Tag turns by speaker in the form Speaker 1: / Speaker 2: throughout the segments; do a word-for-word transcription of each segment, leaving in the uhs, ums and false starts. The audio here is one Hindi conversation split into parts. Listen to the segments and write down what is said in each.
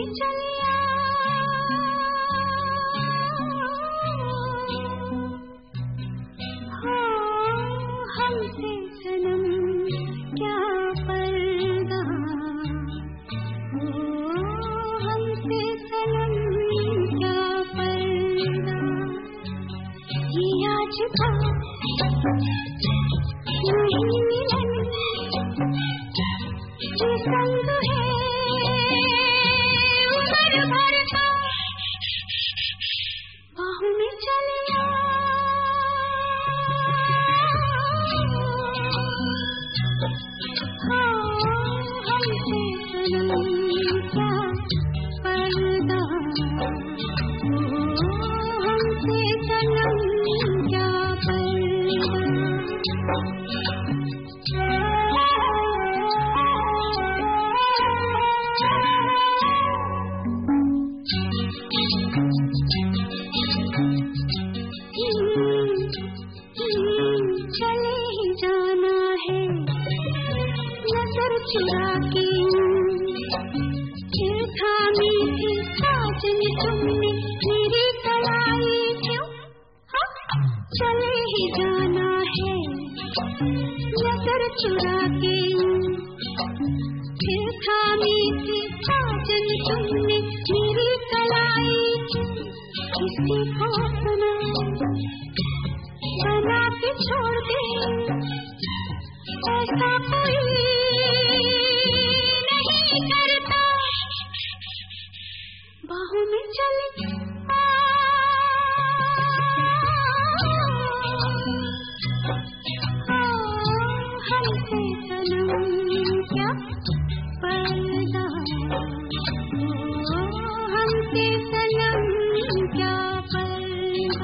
Speaker 1: चलिया हो हमसे सनम क्या पर्दा हो हमसे सनम क्या पर्दा ये आज का नहीं मिलन ये संग है उमर भर का बाहों में चलिया हो हमसे सनम क्या पर्दा हो हमसे सनम क्या पर्दा चले ही जाना है नजर चुरा के फिर थामी थी साजन तुमने मेरी कलाई क्यों चले ही जाना है नजर चुरा के फिर थामी थी साजन तुमने मेरी कलाई किसी को अपना बना के छोड़ दे ऐसा कोई नहीं करता बाहों में चले हमसे सनम क्या पर्दा हो हमसे सनम क्या पर्दा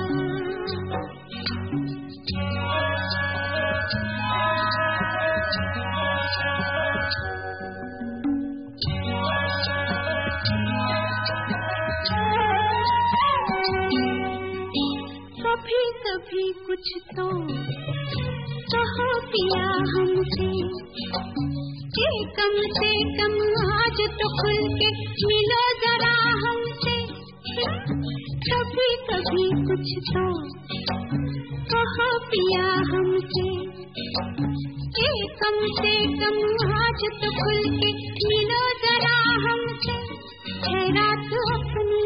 Speaker 1: कभी कभी कुछ तो कहो पिया हमसे कि कम से कम आज तो खुल के मिलो जरा हमसे कभी कभी कुछ तो कहो पिया हमसे कि कम से कम आज तो खुल के मिलो जरा हमसे है रात अपनी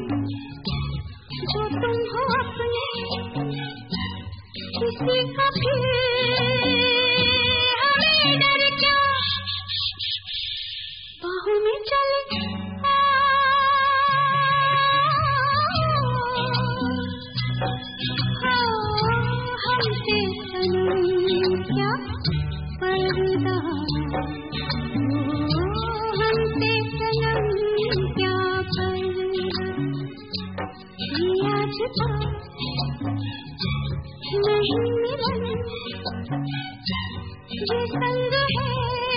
Speaker 1: जो तुम हो अपने किसी का फिर हमें डर क्या बाहों में चले हो हमसे सनम क्या पर्दा हो हमसे सनम क्या पर्दा ये आज का नहीं मिलन ये संग है